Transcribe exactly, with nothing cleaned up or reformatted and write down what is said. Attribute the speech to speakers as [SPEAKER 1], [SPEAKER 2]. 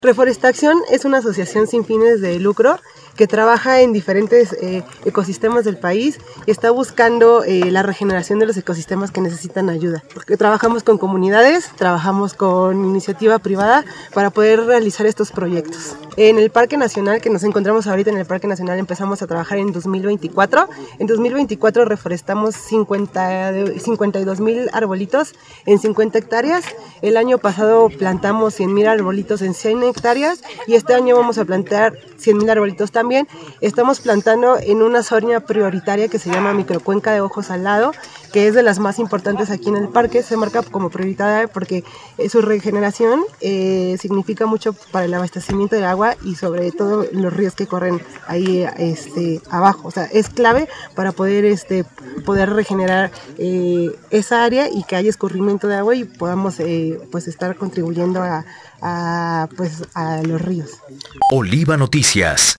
[SPEAKER 1] Reforestación es una asociación sin fines de lucro que trabaja en diferentes eh, ecosistemas del país y está buscando eh, la regeneración de los ecosistemas que necesitan ayuda. Porque trabajamos con comunidades, trabajamos con iniciativa privada para poder realizar estos proyectos. En el Parque Nacional, que nos encontramos ahorita en el Parque Nacional, empezamos a trabajar en dos mil veinticuatro. En dos mil veinticuatro reforestamos cincuenta, cincuenta y dos mil arbolitos en cincuenta hectáreas. El año pasado plantamos cien mil arbolitos en cien hectáreas y este año vamos a plantar cien mil arbolitos también. Estamos plantando en una zona prioritaria que se llama Microcuenca de Ojo Salado, que es de las más importantes aquí en el parque. Se marca como prioritaria porque su regeneración eh, significa mucho para el abastecimiento de agua y sobre todo los ríos que corren ahí este, abajo. O sea, es clave para poder, este, poder regenerar eh, esa área y que haya escurrimiento de agua y podamos eh, pues estar contribuyendo a, a, pues, a los ríos.
[SPEAKER 2] Oliva Noticias.